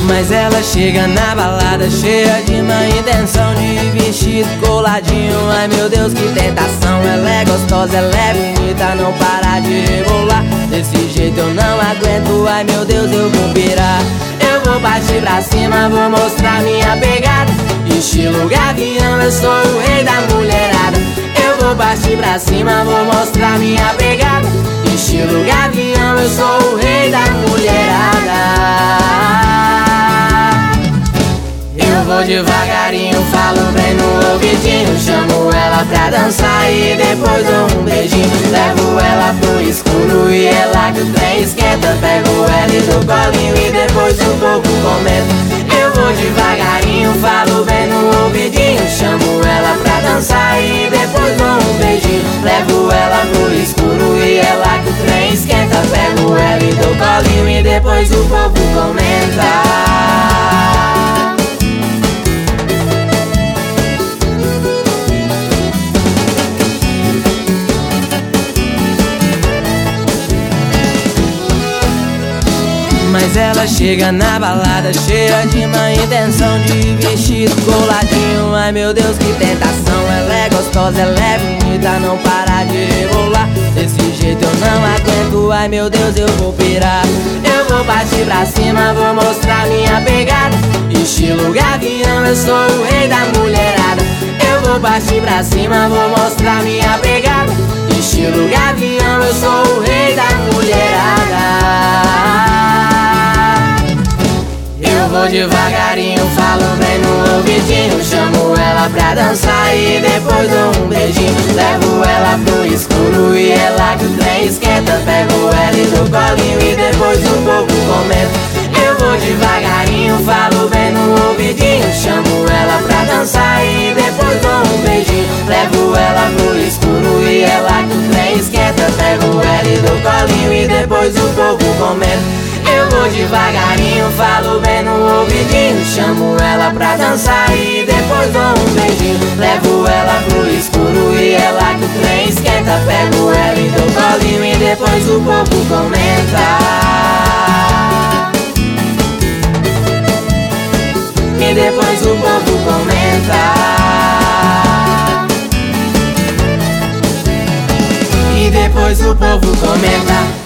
Mas ela chega na balada cheia de má intenção, de vestido coladinho. Ai meu Deus, que tentação. Ela é gostosa, ela é bonita, não para de rebolar. Desse jeito eu não aguento, ai meu Deus, eu vou pirar. Eu vou partir pra cima, vou mostrar minha pegada. Estilo gavião, eu sou o rei da mulherada. Eu vou partir pra cima, vou mostrar minha pegada. Estilo gavião, eu sou o rei da mulherada. Eu vou devagarinho, falo bem no ouvidinho. Chamo ela pra dançar e depois dou um beijinho. Levo ela pro escuro e é lá que o trem esquenta. Pego ela e do colinho e depois um pouco comento. Eu vou devagarinho, falo bem no ouvidinho. Chamo ela pra dançar e depois dou um beijinho. Levo ela pro escuro e é lá que o trem esquenta. Pego ela e dou colinho e depois o povo comenta. Mas ela chega na balada cheia de má intenção, de vestido coladinho. Ai meu Deus, que tentação. Ela é gostosa, ela é bonita, não para de rebolar. Desse jeito eu não aguento, ai meu Deus, eu vou pirar. Eu vou partir pra cima, vou mostrar minha pegada. Estilo gavião, eu sou o rei da mulherada. Eu vou partir pra cima, vou mostrar minha pegada. Estilo gavião, eu sou o rei da mulherada. Eu vou devagarinho, falo bem no ouvidinho. Chamo ela pra dançar e depois dou um beijinho. Levo ela pro escuro e é lá que o trem esquenta. Pego ela e do colinho e depois um pouco comento. Eu vou devagarinho, falo bem no ouvidinho. Chamo ela pra dançar e depois dou um beijinho. Levo ela pro escuro e é lá que o trem esquenta. Pego ela e do colinho e depois um pouco comento. Eu vou devagarinho, falo bem no ouvidinho. Chamo ela pra dançar e depois dou um beijinho. Levo ela pro escuro e é lá que o trem esquenta. Pego ela e dou colinho e depois o povo comenta. E depois o povo comenta. E depois o povo comenta.